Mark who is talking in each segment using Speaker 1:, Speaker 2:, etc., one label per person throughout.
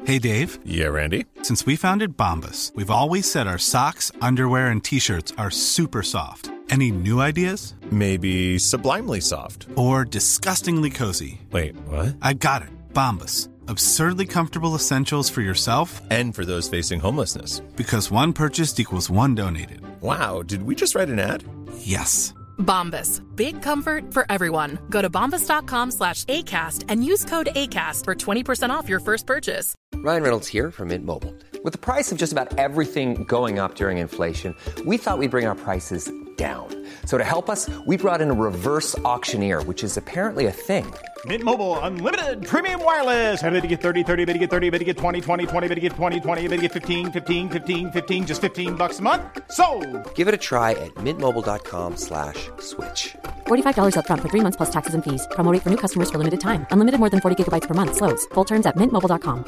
Speaker 1: Hey, Dave.
Speaker 2: Yeah, Randy?
Speaker 1: Since we founded Bombas, we've always said our socks, underwear, and T-shirts are super soft. Any new ideas?
Speaker 2: Maybe sublimely soft.
Speaker 1: Or disgustingly cozy.
Speaker 2: Wait, what?
Speaker 1: I got it. Bombas. Absurdly comfortable essentials for yourself
Speaker 2: and for those facing homelessness.
Speaker 1: Because one purchased equals one donated.
Speaker 2: Wow, did we just write an ad?
Speaker 1: Yes.
Speaker 3: Bombas. Big comfort for everyone. Go to bombas.com/ACAST and use code ACAST for 20% off your first purchase.
Speaker 4: Ryan Reynolds here from Mint Mobile. With the price of just about everything going up during inflation, we thought we'd bring our prices down. So to help us, we brought in a reverse auctioneer, which is apparently a thing.
Speaker 5: Mint Mobile Unlimited Premium Wireless. How to get 30, 30, how to get 30, how to get 20, 20, 20, how to get 20, 20, how to get 15, 15, 15, 15, just $15 a month? Sold!
Speaker 4: Give it a try at mintmobile.com/switch.
Speaker 6: $45 up front for 3 months plus taxes and fees. Promo rate for new customers for limited time. Unlimited more than 40 gigabytes per month. Slows full terms at mintmobile.com.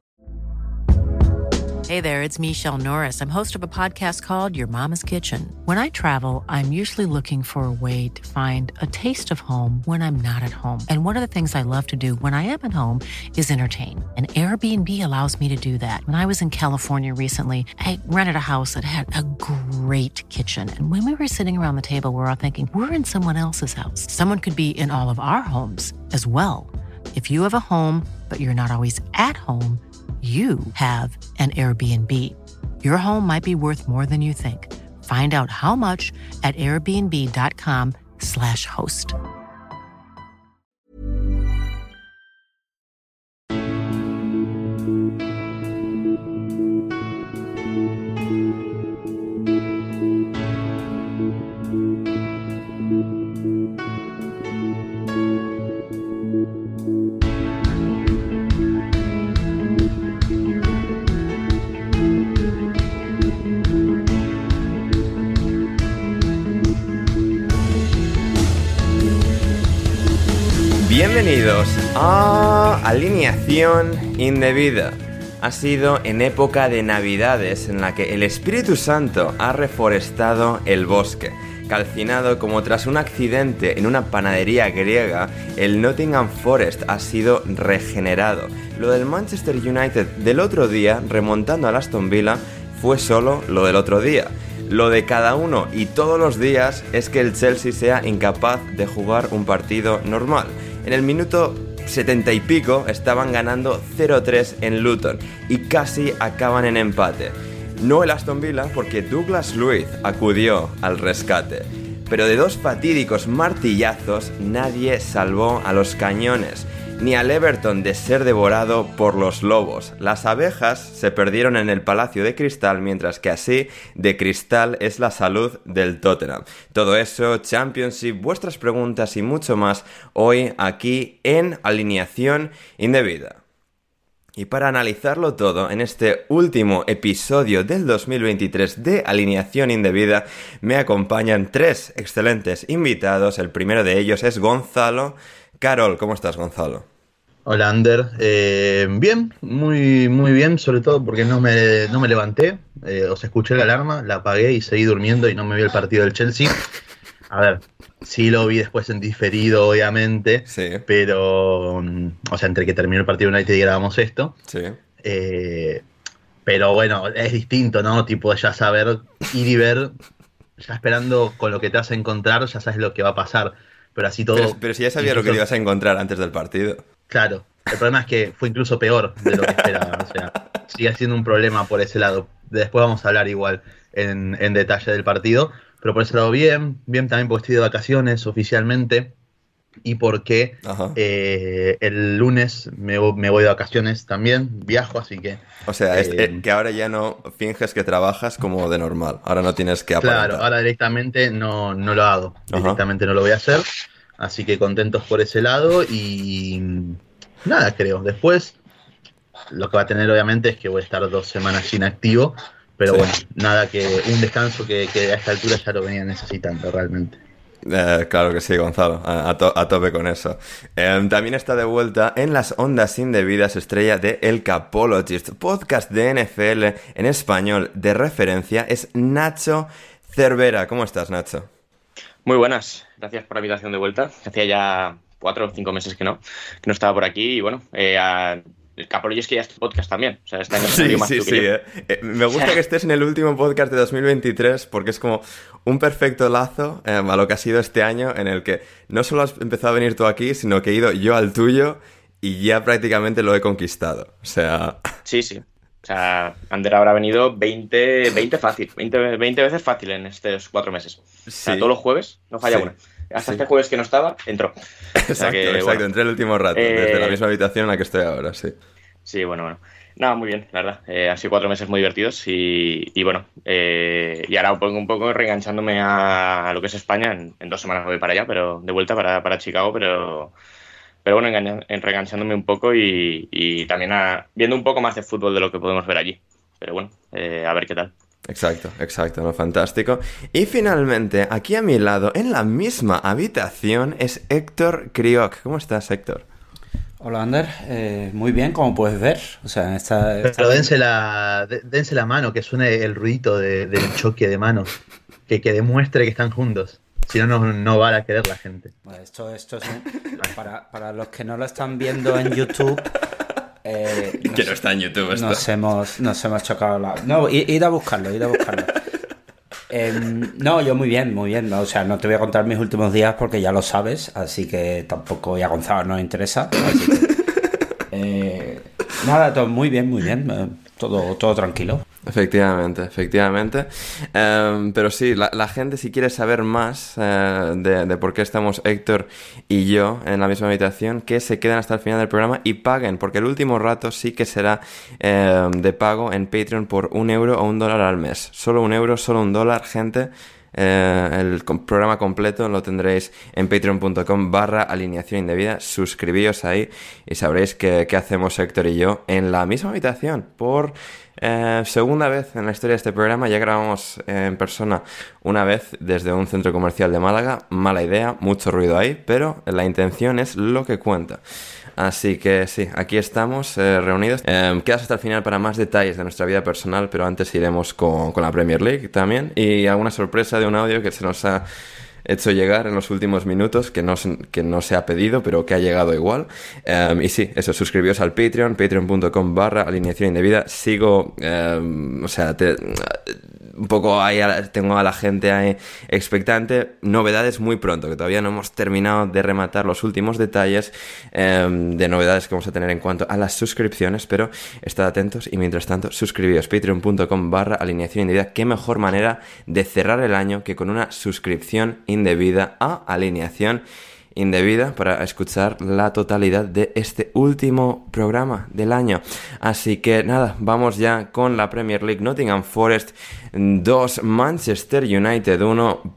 Speaker 7: Hey there, it's Michelle Norris. I'm host of a podcast called Your Mama's Kitchen. When I travel, I'm usually looking for a way to find a taste of home when I'm not at home. And one of the things I love to do when I am at home is entertain. And Airbnb allows me to do that. When I was in California recently, I rented a house that had a great kitchen. And when we were sitting around the table, we were all thinking, we're in someone else's house. Someone could be in all of our homes as well. If you have a home, but you're not always at home, you have an Airbnb. Your home might be worth more than you think. Find out how much at airbnb.com/host.
Speaker 8: Bienvenidos a Alineación Indebida. Ha sido en época de Navidades en la que el Espíritu Santo ha reforestado el bosque. Calcinado como tras un accidente en una panadería griega, el Nottingham Forest ha sido regenerado. Lo del Manchester United del otro día, remontando al Aston Villa, fue solo lo del otro día. Lo de cada uno y todos los días es que el Chelsea sea incapaz de jugar un partido normal. En el minuto 70 y pico estaban ganando 0-3 en Luton y casi acaban en empate. No el Aston Villa porque Douglas Luiz acudió al rescate. Pero de dos fatídicos martillazos nadie salvó a los cañones, ni al Everton de ser devorado por los lobos. Las abejas se perdieron en el Palacio de Cristal, mientras que así de cristal es la salud del Tottenham. Todo eso, Championship, vuestras preguntas y mucho más hoy aquí en Alineación Indebida. Y para analizarlo todo, en este último episodio del 2023 de Alineación Indebida, me acompañan tres excelentes invitados. El primero de ellos es Gonzalo Carol. ¿Cómo estás, Gonzalo?
Speaker 9: Hola, Ander. Bien, muy bien, sobre todo porque no me levanté. Os escuché la alarma, la apagué y seguí durmiendo y no me vi el partido del Chelsea. A ver, sí lo vi después en diferido, obviamente,
Speaker 8: sí.
Speaker 9: Pero, o sea, entre que terminó el partido United y grabamos esto.
Speaker 8: Sí.
Speaker 9: Pero bueno, es distinto, ¿no? Tipo, ya saber, ir y ver, ya esperando con lo que te vas a encontrar, ya sabes lo que va a pasar. Pero así todo...
Speaker 8: Pero si ya sabía lo que te ibas a encontrar antes del partido.
Speaker 9: Claro, el problema es que fue incluso peor de lo que esperaba. O sea, sigue siendo un problema por ese lado. Después vamos a hablar igual en detalle del partido. Pero por ese lado bien también porque estoy de vacaciones oficialmente. Y porque el lunes me voy de vacaciones también, viajo, así que...
Speaker 8: O sea, es que ahora ya no finges que trabajas como de normal, ahora no tienes que aparentar.
Speaker 9: Claro, ahora directamente no lo hago, directamente no lo voy a hacer, así que contentos por ese lado y nada, creo. Después, lo que va a tener obviamente es que voy a estar 2 semanas inactivo, pero sí. Bueno, nada, que un descanso que a esta altura ya lo venía necesitando realmente.
Speaker 8: Claro que sí, Gonzalo, a tope con eso. También está de vuelta en las ondas indebidas estrella de El Capologist, podcast de NFL en español de referencia, es Nacho Cervera. ¿Cómo estás, Nacho?
Speaker 10: Muy buenas, gracias por la invitación de vuelta. Hacía ya 4 o 5 meses que no estaba por aquí y bueno, Capollo es que ya es tu podcast también. O sea, este año salió más tú que yo.
Speaker 8: Me gusta que estés en el último podcast de 2023 porque es como un perfecto lazo a lo que ha sido este año, en el que no solo has empezado a venir tú aquí, sino que he ido yo al tuyo y ya prácticamente lo he conquistado. O sea...
Speaker 10: Sí. O sea, Ander habrá venido 20 fácil, 20 veces fácil en estos 4 meses. O sea, todos los jueves, no falla una. Hasta este jueves que no estaba, entró.
Speaker 8: Exacto, bueno, entré el último rato, desde la misma habitación en la que estoy ahora, sí.
Speaker 10: Sí, bueno. Nada, muy bien, la verdad. Han sido 4 meses muy divertidos y bueno, y ahora un poco reenganchándome a lo que es España. En 2 semanas voy para allá, pero de vuelta para Chicago, pero bueno, reenganchándome un poco y también viendo un poco más de fútbol de lo que podemos ver allí. Pero bueno, a ver qué tal.
Speaker 8: Exacto, ¿no? Fantástico. Y finalmente, aquí a mi lado, en la misma habitación, es Héctor Crioc. ¿Cómo estás, Héctor?
Speaker 11: Hola, Ander. Muy bien, como puedes ver. O sea,
Speaker 9: Pero dense la mano, que suene el ruidito del choque de manos. Que demuestre que están juntos. Si no va a querer la gente.
Speaker 11: Bueno, esto es para los que no lo están viendo en YouTube.
Speaker 8: Que no está en YouTube esto.
Speaker 11: Nos hemos chocado No, id a buscarlo. No, yo muy bien. ¿No? O sea, no te voy a contar mis últimos días porque ya lo sabes, así que tampoco, y a Gonzalo no le interesa. Así que, nada, todo muy bien. Todo tranquilo.
Speaker 8: Efectivamente. Pero sí, la gente, si quiere saber más de por qué estamos Héctor y yo en la misma habitación, que se queden hasta el final del programa y paguen, porque el último rato sí que será de pago en Patreon por €1 o $1 al mes. Solo €1, solo $1, gente. El programa completo lo tendréis en patreon.com/alineación indebida. Suscribíos ahí y sabréis qué hacemos Héctor y yo en la misma habitación por segunda vez en la historia de este programa. Ya grabamos en persona una vez desde un centro comercial de Málaga. Mala idea, mucho ruido ahí, pero la intención es lo que cuenta. Así que sí, aquí estamos reunidos. Quedas hasta el final para más detalles de nuestra vida personal, pero antes iremos con la Premier League también y alguna sorpresa de un audio que se nos ha hecho llegar en los últimos minutos, que no se ha pedido, pero que ha llegado igual. Y sí, eso, suscribíos al Patreon, patreon.com/alineación indebida. Sigo, un poco ahí tengo a la gente ahí expectante. Novedades muy pronto, que todavía no hemos terminado de rematar los últimos detalles de novedades que vamos a tener en cuanto a las suscripciones, pero estad atentos y mientras tanto suscribíos, patreon.com/alineación indebida. Qué mejor manera de cerrar el año que con una suscripción indebida a Alineación Indebida para escuchar la totalidad de este último programa del año. Así que nada, vamos ya con la Premier League. Nottingham Forest 2, Manchester United 1.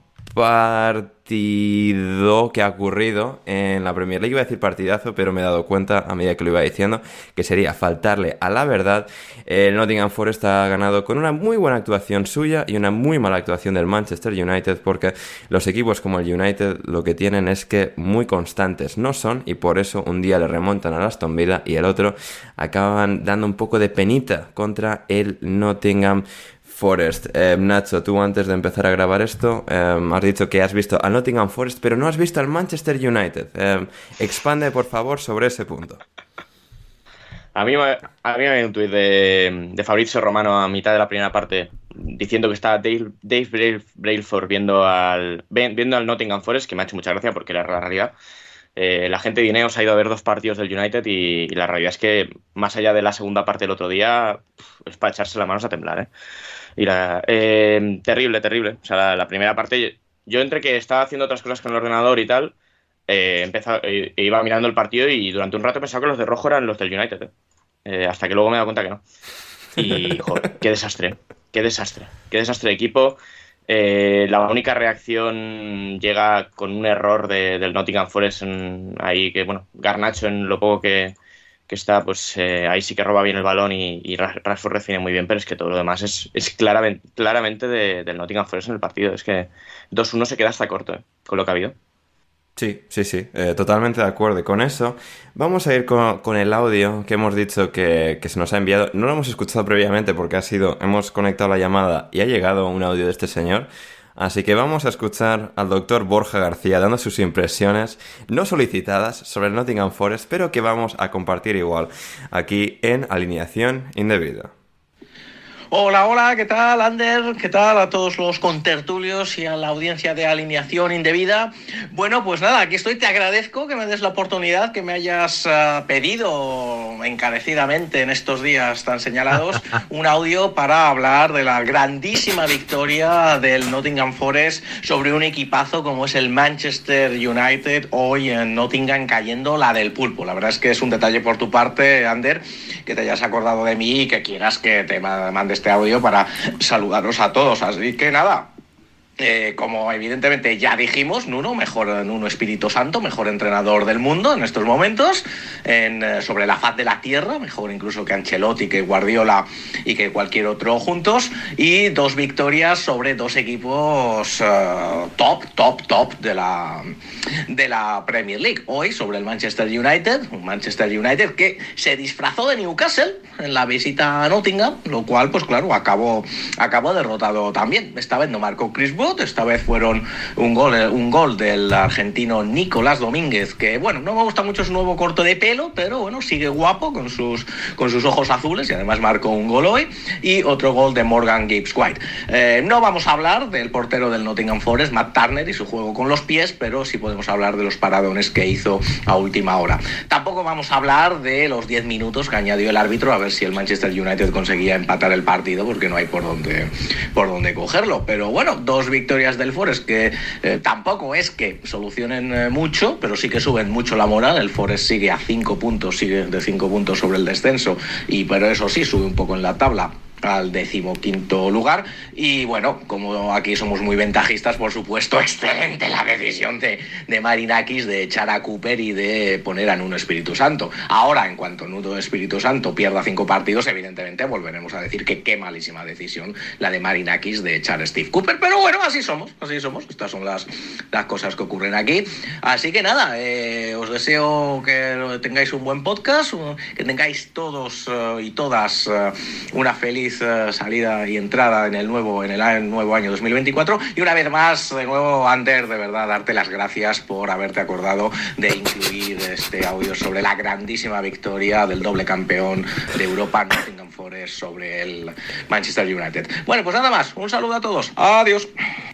Speaker 8: Partido que ha ocurrido en la Premier League. Iba a decir partidazo, pero me he dado cuenta a medida que lo iba diciendo que sería faltarle a la verdad. El Nottingham Forest ha ganado con una muy buena actuación suya y una muy mala actuación del Manchester United, porque los equipos como el United lo que tienen es que muy constantes no son, y por eso un día le remontan al Aston Villa y el otro acaban dando un poco de penita contra el Nottingham Forest. Nacho, tú antes de empezar a grabar esto has dicho que has visto al Nottingham Forest, pero no has visto al Manchester United. Expande, por favor, sobre ese punto.
Speaker 10: A mí me hay un tuit de Fabrizio Romano a mitad de la primera parte diciendo que está Dave Brailsford viendo al Nottingham Forest, que me ha hecho mucha gracia porque era la realidad. La gente de Ineos ha ido a ver 2 partidos del United y la realidad es que, más allá de la segunda parte del otro día, es para echarse las manos a temblar, Y terrible. O sea, la primera parte, yo entre que estaba haciendo otras cosas con el ordenador y tal, iba mirando el partido y durante un rato pensaba que los de rojo eran los del United, hasta que luego me he dado cuenta que no. Y, joder, qué desastre de equipo. La única reacción llega con un error del Nottingham Forest ahí, que bueno, Garnacho en lo poco que está, pues ahí sí que roba bien el balón y Rashford define muy bien, pero es que todo lo demás es claramente del Nottingham Forest en el partido. Es que 2-1 se queda hasta corto con lo que ha habido.
Speaker 8: Sí, totalmente de acuerdo. Y con eso vamos a ir con el audio que hemos dicho que se nos ha enviado. No lo hemos escuchado previamente porque hemos conectado la llamada y ha llegado un audio de este señor. Así que vamos a escuchar al doctor Borja García dando sus impresiones no solicitadas sobre el Nottingham Forest, pero que vamos a compartir igual aquí en Alineación Indebida.
Speaker 12: Hola, ¿qué tal, Ander? ¿Qué tal a todos los contertulios y a la audiencia de Alineación Indebida? Bueno, pues nada, aquí estoy. Te agradezco que me des la oportunidad, que me hayas pedido encarecidamente en estos días tan señalados un audio para hablar de la grandísima victoria del Nottingham Forest sobre un equipazo como es el Manchester United, hoy en Nottingham cayendo la del pulpo. La verdad es que es un detalle por tu parte, Ander, que te hayas acordado de mí y que quieras que te mande este audio para saludaros a todos. Así que nada, como evidentemente ya dijimos, Nuno Espíritu Santo, mejor entrenador del mundo en estos momentos, sobre la faz de la tierra, mejor incluso que Ancelotti, que Guardiola y que cualquier otro juntos, y 2 victorias sobre 2 equipos top de la Premier League. Hoy sobre el Manchester United, un Manchester United que se disfrazó de Newcastle en la visita a Nottingham, lo cual pues claro, acabó derrotado también. Esta vez no marcó Chris Wood, esta vez fueron un gol del argentino Nicolás Domínguez, que bueno, no me gusta mucho su nuevo corte de pelo, pero bueno, sigue guapo con sus ojos azules y además marcó un gol hoy, y otro gol de Morgan Gibbs-White. No vamos a hablar del portero del Nottingham Forest, Matt Turner, y su juego con los pies, pero sí podemos hablar de los paradones que hizo a última hora. Tampoco vamos a hablar de los 10 minutos que añadió el árbitro a ver si el Manchester United conseguía empatar el partido, porque no hay por dónde cogerlo. Pero bueno, 2 victorias del Forest que tampoco es que solucionen mucho, pero sí que suben mucho la moral. El Forest sigue a 5 puntos, sigue de 5 puntos sobre el descenso, pero eso sí, sube un poco en la tabla al 15º lugar. Y bueno, como aquí somos muy ventajistas, por supuesto, excelente la decisión de Marinakis de echar a Cooper y de poner a Nuno Espíritu Santo. Ahora, en cuanto Nuno Espíritu Santo pierda 5 partidos, evidentemente volveremos a decir que qué malísima decisión la de Marinakis de echar a Steve Cooper, pero bueno, así somos. Estas son las cosas que ocurren aquí. Así que nada, os deseo que tengáis un buen podcast, que tengáis todos y todas una feliz salida y entrada en el nuevo año 2024, y una vez más, de nuevo, Ander, de verdad, darte las gracias por haberte acordado de incluir este audio sobre la grandísima victoria del doble campeón de Europa, Nottingham Forest, sobre el Manchester United. Bueno, pues nada más, un saludo a todos, adiós.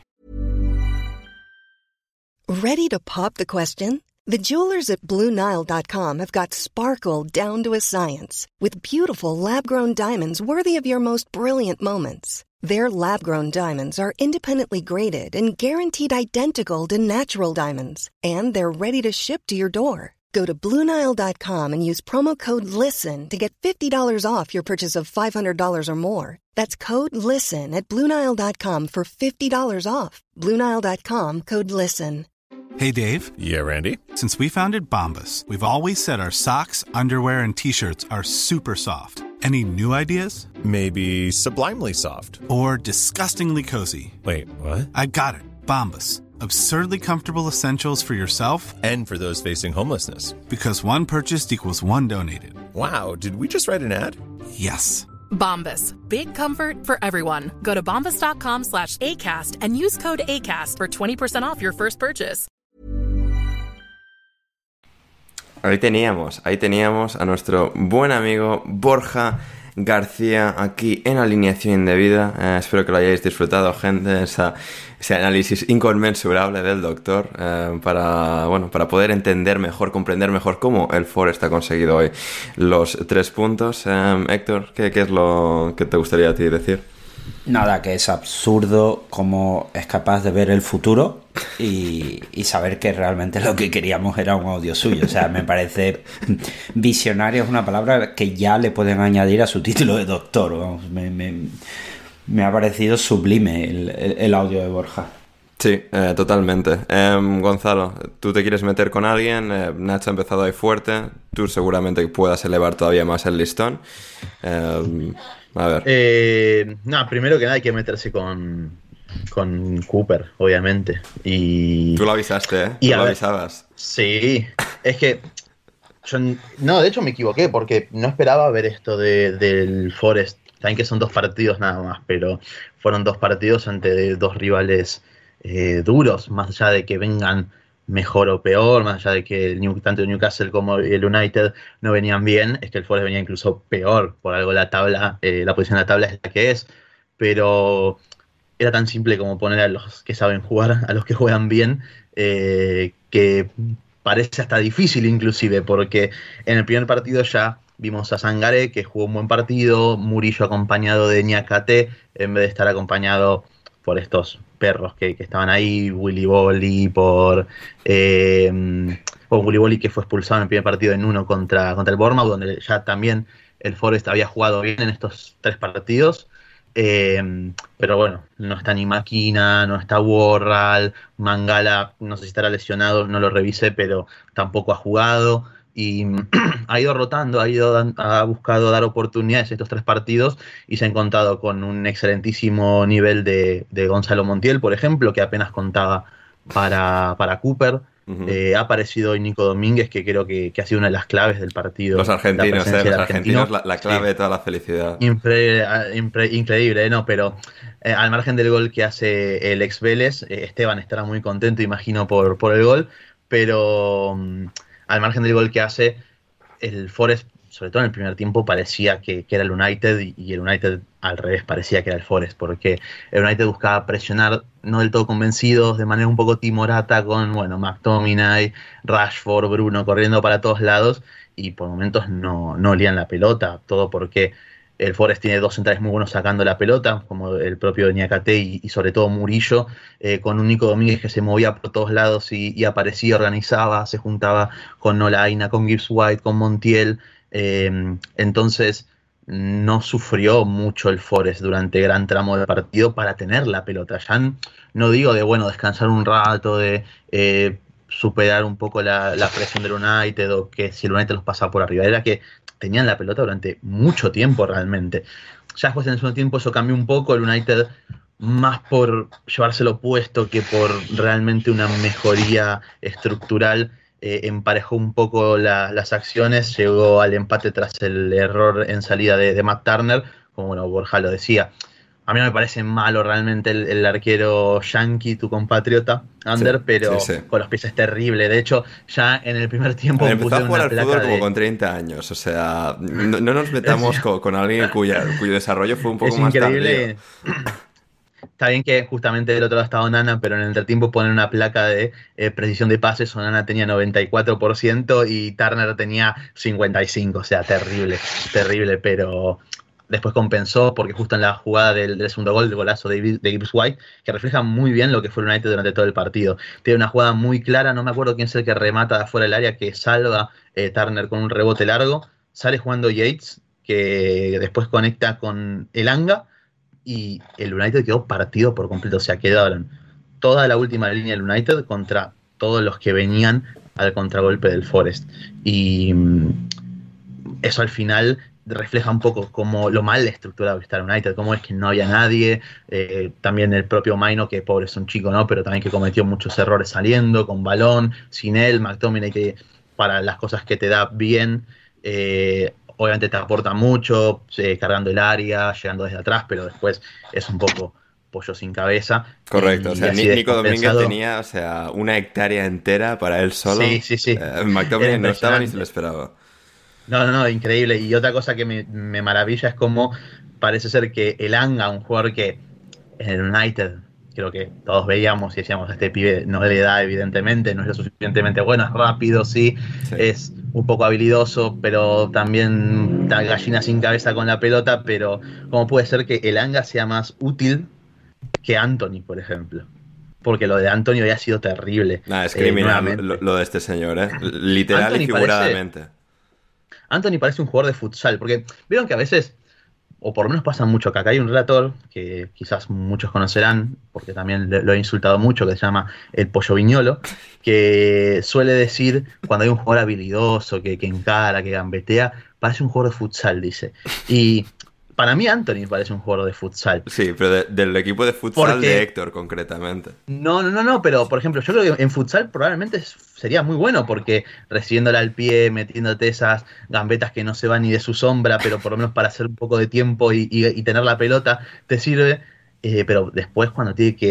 Speaker 13: Ready to pop the question? The jewelers at BlueNile.com have got sparkle down to a science with beautiful lab-grown diamonds worthy of your most brilliant moments. Their lab-grown diamonds are independently graded and guaranteed identical to natural diamonds, and they're ready to ship to your door. Go to BlueNile.com and use promo code LISTEN to get $50 off your purchase of $500 or more. That's code LISTEN at BlueNile.com for $50 off. BlueNile.com, code LISTEN.
Speaker 1: Hey, Dave.
Speaker 2: Yeah, Randy.
Speaker 1: Since we founded Bombas, we've always said our socks, underwear, and T-shirts are super soft. Any new ideas?
Speaker 2: Maybe sublimely soft.
Speaker 1: Or disgustingly cozy.
Speaker 2: Wait, what?
Speaker 1: I got it. Bombas. Absurdly comfortable essentials for yourself
Speaker 2: and for those facing homelessness.
Speaker 1: Because one purchased equals one donated.
Speaker 2: Wow, did we just write an ad?
Speaker 1: Yes.
Speaker 3: Bombas. Big comfort for everyone. Go to bombas.com/ACAST and use code ACAST for 20% off your first purchase.
Speaker 8: Ahí teníamos a nuestro buen amigo Borja García aquí en Alineación Indebida. Espero que lo hayáis disfrutado, gente, ese análisis inconmensurable del doctor, para poder entender mejor, comprender mejor cómo el Forest ha conseguido hoy los 3 puntos. Héctor, ¿qué es lo que te gustaría a ti decir?
Speaker 11: Nada, que es absurdo cómo es capaz de ver el futuro y saber que realmente lo que queríamos era un audio suyo. O sea, me parece visionario, es una palabra que ya le pueden añadir a su título de doctor. Vamos, me ha parecido sublime el audio de Borja.
Speaker 8: Sí, totalmente. Gonzalo, ¿tú te quieres meter con alguien? Nacho ha empezado ahí fuerte. Tú seguramente puedas elevar todavía más el listón. A ver.
Speaker 9: Primero que nada hay que meterse con Cooper, obviamente. Y
Speaker 8: tú lo avisaste, ¿eh? Tú lo avisabas.
Speaker 9: Sí, es que de hecho me equivoqué porque no esperaba ver esto del Forest. Saben que son 2 partidos nada más, pero fueron 2 partidos ante 2 rivales duros, más allá de que vengan mejor o peor, más allá de que tanto el Newcastle como el United no venían bien, es que el Forest venía incluso peor, por algo la tabla, la posición de la tabla es la que es, pero era tan simple como poner a los que saben jugar, a los que juegan bien, que parece hasta difícil inclusive, porque en el primer partido ya vimos a Sangaré, que jugó un buen partido, Murillo acompañado de Niakate, en vez de estar acompañado por estos perros que estaban ahí, Willy Bolly, por Willy Bolly, que fue expulsado en el primer partido en 1 contra el Bournemouth, donde ya también el Forest había jugado bien en estos 3 partidos. Pero bueno, no está ni Máquina, no está Worrall, Mangala, no sé si estará lesionado, no lo revisé, pero tampoco ha jugado. Y ha ido rotando, ha buscado dar oportunidades en estos 3 partidos y se ha encontrado con un excelentísimo nivel de Gonzalo Montiel, por ejemplo, que apenas contaba para Cooper. Uh-huh. Ha aparecido hoy Nico Domínguez, que creo que ha sido una de las claves del partido.
Speaker 8: Los argentinos, la clave de toda la felicidad.
Speaker 9: Increíble, ¿no? Pero al margen del gol que hace el ex Vélez, Esteban estará muy contento, imagino, por el gol, pero al margen del gol que hace, el Forest, sobre todo en el primer tiempo, parecía que era el United, y el United al revés parecía que era el Forest, porque el United buscaba presionar, no del todo convencidos, de manera un poco timorata, con McTominay, Rashford, Bruno corriendo para todos lados, y por momentos no olían la pelota, todo porque el Forest tiene 2 centrales muy buenos sacando la pelota, como el propio Niakate y sobre todo Murillo, con un Nico Domínguez que se movía por todos lados y aparecía, organizaba, se juntaba con Nolaina, con Gibbs White, con Montiel. Entonces no sufrió mucho el Forest durante gran tramo del partido para tener la pelota. Ya no digo de descansar un rato, de superar un poco la presión del United, o que si el United los pasaba por arriba, era que tenían la pelota durante mucho tiempo realmente. Ya después en el segundo tiempo eso cambió un poco, el United más por llevárselo puesto que por realmente una mejoría estructural. Emparejó un poco las acciones, llegó al empate tras el error en salida de Matt Turner, como Borja lo decía. A mí no me parece malo realmente el arquero Yankee, tu compatriota, Ander, sí, pero sí. Con los pies es terrible. De hecho, ya en el primer tiempo
Speaker 8: empezó a jugar al fútbol como con 30 años. O sea, no nos metamos con alguien cuyo desarrollo fue un poco más tardío.
Speaker 9: Está bien que justamente del otro lado estaba Onana, pero en el entretiempo ponen una placa de precisión de pases. Onana tenía 94% y Turner tenía 55%. O sea, terrible, pero después compensó, porque justo en la jugada del segundo gol, el golazo de Gibbs White, que refleja muy bien lo que fue el United durante todo el partido. Tiene una jugada muy clara, no me acuerdo quién es el que remata de afuera del área, que salva Turner con un rebote largo. Sale jugando Yates, que después conecta con Elanga, y el United quedó partido por completo. O sea, quedaron toda la última línea del United contra todos los que venían al contragolpe del Forest. Y eso al final refleja un poco como lo mal estructurado que está el United, cómo es que no había nadie. También el propio Maino, que pobre es un chico, ¿no? Pero también que cometió muchos errores saliendo, con balón, sin él. McTominay, que para las cosas que te da bien, obviamente te aporta mucho, cargando el área, llegando desde atrás, pero después es un poco pollo sin cabeza.
Speaker 8: Correcto, o sea, Nico Domínguez tenía, o sea, una hectárea entera para él solo.
Speaker 9: Sí.
Speaker 8: McTominay no estaba ni se lo esperaba.
Speaker 9: No, increíble. Y otra cosa que me maravilla es cómo parece ser que Elanga, un jugador que en el United creo que todos veíamos y decíamos, este pibe no le da, evidentemente, no es lo suficientemente bueno, es rápido, sí, es un poco habilidoso, pero también gallina sin cabeza con la pelota. Pero ¿cómo puede ser que Elanga sea más útil que Anthony, por ejemplo? Porque lo de Anthony había sido terrible.
Speaker 8: Es criminal lo de este señor, literal Anthony y figuradamente.
Speaker 9: Anthony parece un jugador de futsal, porque vieron que a veces, o por lo menos pasa mucho, que acá hay un relator que quizás muchos conocerán, porque también lo he insultado mucho, que se llama el Pollo Viñolo, que suele decir, cuando hay un jugador habilidoso, que encara, que gambetea, parece un jugador de futsal, dice. Y para mí Anthony parece un jugador de futsal.
Speaker 8: Sí, pero del equipo de futsal de Héctor, concretamente.
Speaker 9: No, pero por ejemplo, yo creo que en futsal probablemente sería muy bueno, porque recibiéndola al pie, metiéndote esas gambetas que no se van ni de su sombra, pero por lo menos para hacer un poco de tiempo y tener la pelota, te sirve. Pero después, cuando tiene que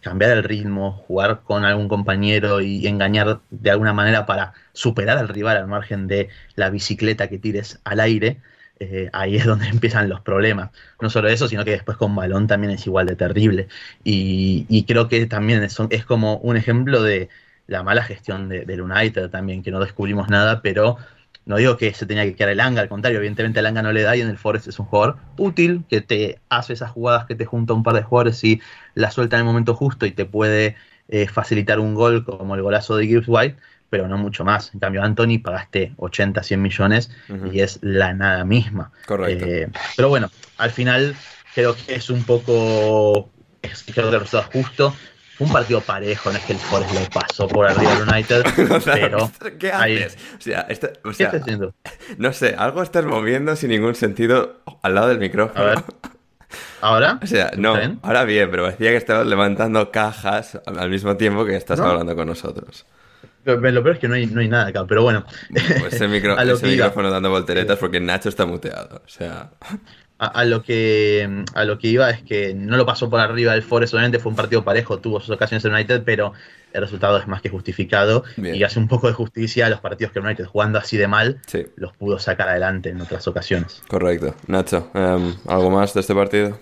Speaker 9: cambiar el ritmo, jugar con algún compañero y engañar de alguna manera para superar al rival al margen de la bicicleta que tires al aire, ahí es donde empiezan los problemas. No solo eso, sino que después con balón también es igual de terrible. Y creo que también es como un ejemplo de la mala gestión del United también, que no descubrimos nada, pero no digo que se tenía que quedar Elanga, al contrario, evidentemente Elanga no le da, y en el Forest es un jugador útil, que te hace esas jugadas, que te junta un par de jugadores y la suelta en el momento justo y te puede facilitar un gol como el golazo de Gibbs White, pero no mucho más. En cambio, Anthony pagaste 80, 100 millones y es la nada misma.
Speaker 8: Correcto.
Speaker 9: Pero bueno, al final creo que es un poco, creo que el resultado es justo. Fue un partido parejo, no es que el Forest lo pasó por arriba del United,
Speaker 8: o sea,
Speaker 9: pero...
Speaker 8: ¿qué haces?
Speaker 9: ¿Qué estás haciendo?
Speaker 8: No sé, algo estás moviendo sin ningún sentido al lado del micrófono.
Speaker 9: A ver. ¿Ahora?
Speaker 8: O sea, no,
Speaker 9: ¿Bien?
Speaker 8: ahora bien, pero parecía que estabas levantando cajas al mismo tiempo que estás hablando con nosotros.
Speaker 9: Lo peor es que no hay nada acá, pero bueno.
Speaker 8: Pues ese micrófono dando volteretas porque Nacho está muteado, o sea...
Speaker 9: A lo que iba es que no lo pasó por arriba del Forest, obviamente fue un partido parejo, tuvo sus ocasiones el United, pero el resultado es más que justificado. Bien. Y hace un poco de justicia a los partidos que el United, jugando así de mal, los pudo sacar adelante en otras ocasiones.
Speaker 8: Correcto. Nacho, ¿algo más de este partido?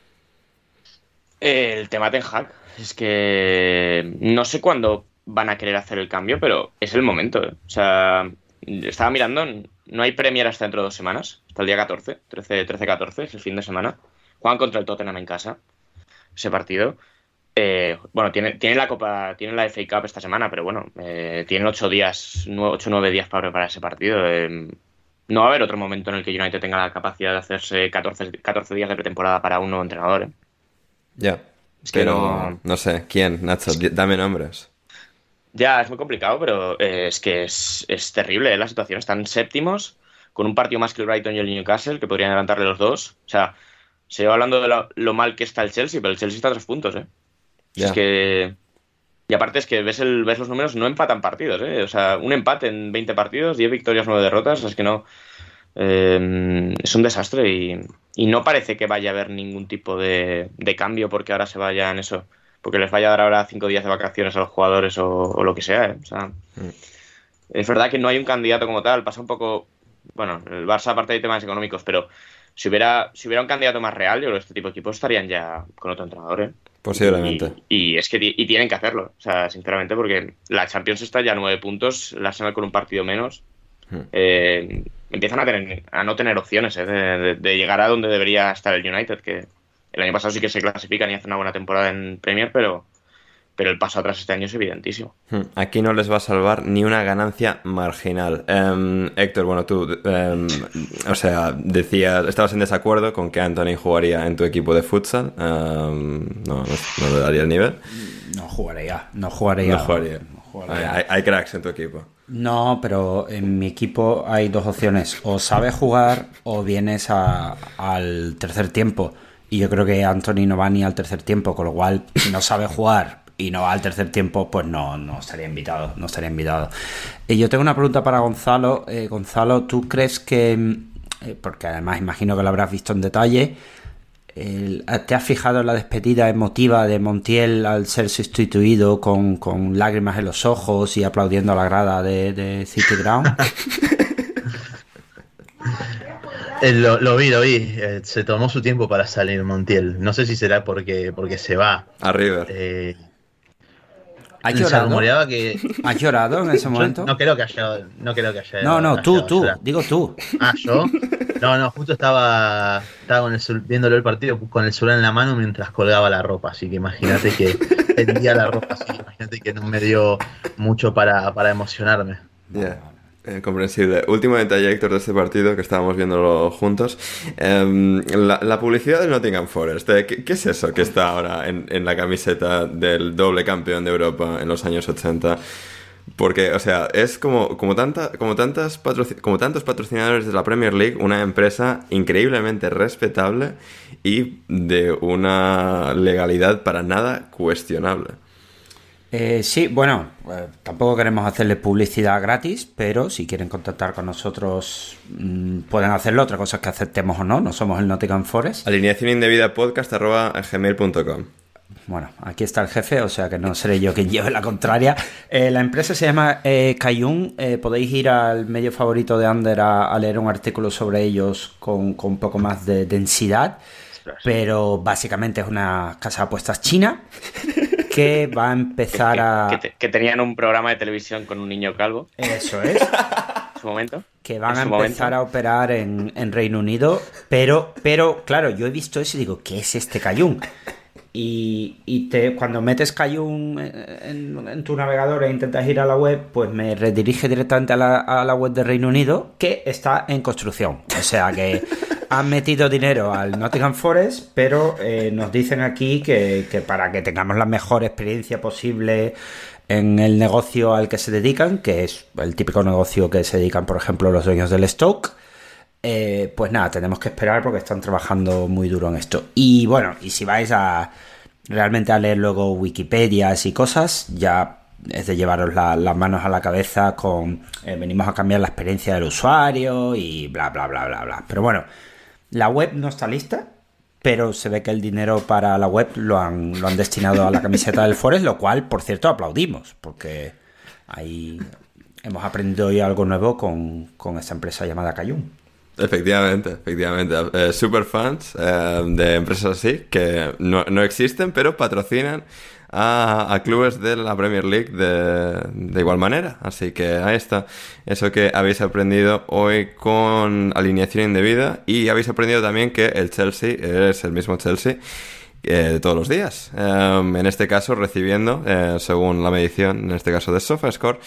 Speaker 10: El tema Ten Hag es que no sé cuándo van a querer hacer el cambio, pero es el momento. O sea, estaba mirando, no hay Premier hasta dentro de 2 semanas, hasta el día 13-14, es el fin de semana. Juegan contra el Tottenham en casa, ese partido. Bueno, tienen la Copa, tienen la FA Cup esta semana, pero bueno, tienen 8 o 9 días para preparar ese partido. No va a haber otro momento en el que United tenga la capacidad de hacerse 14 días de pretemporada para un nuevo entrenador.
Speaker 8: Ya, es que no sé, ¿quién? Nacho, dame nombres.
Speaker 10: Ya, es muy complicado, pero es que es terrible la situación. Están séptimos, con un partido más que el Brighton y el Newcastle, que podrían levantarle los dos. O sea, se va hablando de lo mal que está el Chelsea, pero el Chelsea está a 3 puntos,
Speaker 8: Yeah.
Speaker 10: Es que... Y aparte es que ves los números, no empatan partidos, O sea, un empate en 20 partidos, 10 victorias, 9 derrotas, es que no... es un desastre y no parece que vaya a haber ningún tipo de cambio porque ahora se vaya en eso... Porque les vaya a dar ahora 5 días de vacaciones a los jugadores o lo que sea, O sea, es verdad que no hay un candidato como tal. Pasa un poco... Bueno, el Barça aparte de temas económicos, pero si hubiera un candidato más real, yo creo que este tipo de equipos estarían ya con otro entrenador,
Speaker 8: Posiblemente.
Speaker 10: Y es que tienen que hacerlo, o sea, sinceramente, porque la Champions está ya a 9 puntos, la Arsenal con un partido menos. Empiezan a no tener opciones de llegar a donde debería estar el United, que el año pasado sí que se clasifican y hacen una buena temporada en Premier, pero el paso atrás este año es evidentísimo.
Speaker 8: Aquí no les va a salvar ni una ganancia marginal. Héctor, bueno, tú, o sea, estabas en desacuerdo con que Anthony jugaría en tu equipo de futsal. No le daría el nivel.
Speaker 11: No jugaría.
Speaker 8: Hay cracks en tu equipo.
Speaker 11: No, pero en mi equipo hay 2 opciones. O sabes jugar o vienes al tercer tiempo. Y yo creo que Anthony no va ni al tercer tiempo, con lo cual, si no sabe jugar y no va al tercer tiempo, pues no estaría invitado. Yo tengo una pregunta para Gonzalo. Gonzalo, ¿tú crees que, porque además imagino que lo habrás visto en detalle, ¿te has fijado en la despedida emotiva de Montiel al ser sustituido con lágrimas en los ojos y aplaudiendo a la grada de City Ground?
Speaker 9: Lo vi. Se tomó su tiempo para salir Montiel. No sé si será porque se va
Speaker 8: a River.
Speaker 11: ¿Has llorado?
Speaker 9: Se rumoreaba que...
Speaker 11: ¿Has llorado en ese momento?
Speaker 9: No creo que haya.
Speaker 11: No, tú. Digo tú.
Speaker 9: Ah, ¿yo? No, justo estaba viéndolo el partido con el celular en la mano mientras colgaba la ropa. Así que imagínate que tendía la ropa así. Imagínate que no me dio mucho para emocionarme.
Speaker 8: Yeah. Comprensible. Último detalle, Héctor, de este partido que estábamos viéndolo juntos. La publicidad del Nottingham Forest. ¿Qué es eso que está ahora en la camiseta del doble campeón de Europa en los años 80? Porque, o sea, es como tantos patrocinadores de la Premier League, una empresa increíblemente respetable y de una legalidad para nada cuestionable.
Speaker 11: Sí, bueno, tampoco queremos hacerles publicidad gratis, pero si quieren contactar con nosotros pueden hacerlo. Otra cosa es que aceptemos o no somos el Nottingham Forest.
Speaker 8: Alineación indebida podcast @gmail.com.
Speaker 11: Bueno, aquí está el jefe, o sea que no seré yo quien lleve la contraria. La empresa se llama Kayun. Podéis ir al medio favorito de Ander a leer un artículo sobre ellos con un poco más de densidad. Pero básicamente es una casa de apuestas china que va a empezar
Speaker 10: que tenían un programa de televisión con un niño calvo.
Speaker 11: Eso es.
Speaker 10: En su momento.
Speaker 11: Que van a empezar a operar en Reino Unido. Pero, claro, yo he visto eso y digo, ¿qué es este Kayun? Y cuando metes Kayun en tu navegador e intentas ir a la web, pues me redirige directamente a la web de Reino Unido, que está en construcción. O sea que han metido dinero al Nottingham Forest, pero nos dicen aquí que para que tengamos la mejor experiencia posible en el negocio al que se dedican, que es el típico negocio que se dedican, por ejemplo, los dueños del Stoke, pues nada, tenemos que esperar porque están trabajando muy duro en esto. Y bueno, y si vais realmente a leer luego Wikipedias y cosas, ya es de llevaros las manos a la cabeza con venimos a cambiar la experiencia del usuario y bla bla bla bla bla. Pero bueno, la web no está lista, pero se ve que el dinero para la web lo han destinado a la camiseta del Forest, lo cual, por cierto, aplaudimos, porque ahí hemos aprendido hoy algo nuevo con esta empresa llamada Kayun.
Speaker 8: Efectivamente. Superfans de empresas así que no existen, pero patrocinan a clubes de la Premier League de igual manera. Así que ahí está. Eso que habéis aprendido hoy con alineación indebida, y habéis aprendido también que el Chelsea es el mismo Chelsea de todos los días. En este caso recibiendo, según la medición, en este caso de SofaScore,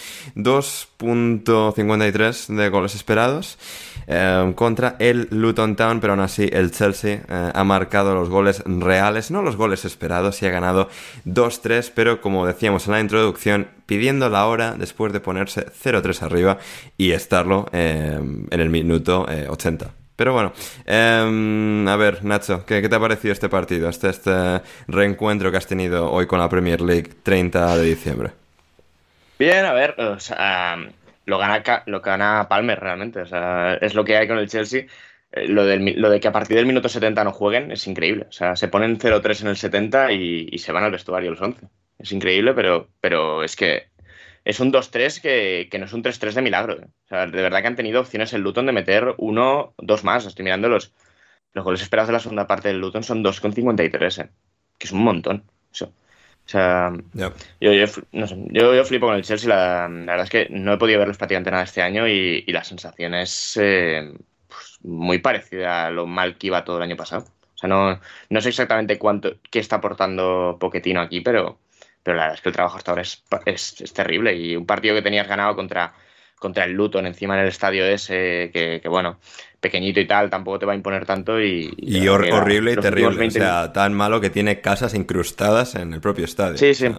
Speaker 8: 2.53 de goles esperados contra el Luton Town, pero aún así el Chelsea ha marcado los goles reales, no los goles esperados, y ha ganado 2-3, pero como decíamos en la introducción, pidiendo la hora después de ponerse 0-3 arriba y estarlo en el minuto 80. Pero bueno, a ver, Nacho, ¿qué te ha parecido este partido, este reencuentro que has tenido hoy con la Premier League 30 de diciembre?
Speaker 10: Bien, a ver, o sea, lo gana Palmer realmente, o sea, es lo que hay con el Chelsea. Lo de que a partir del minuto 70 no jueguen es increíble, o sea, se ponen 0-3 en el 70 y se van al vestuario los 11. Es increíble, pero es que es un 2-3 que no es un 3-3 de milagro. O sea, de verdad que han tenido opciones el Luton de meter 1-2 más. Estoy mirando los goles esperados de la segunda parte del Luton, son 2,53, que es un montón. Eso. O sea,
Speaker 8: yeah.
Speaker 10: Yo flipo con el Chelsea. La verdad es que no he podido verlos prácticamente nada este año y la sensación es pues, muy parecida a lo mal que iba todo el año pasado. O sea, no sé exactamente qué está aportando Pochettino aquí, pero la verdad es que el trabajo hasta ahora es terrible. Y un partido que tenías ganado contra el Luton encima en el estadio ese, que bueno, pequeñito y tal, tampoco te va a imponer tanto. Y
Speaker 8: horrible y terrible. O sea, tan malo que tiene casas incrustadas en el propio estadio.
Speaker 10: Sí, sí.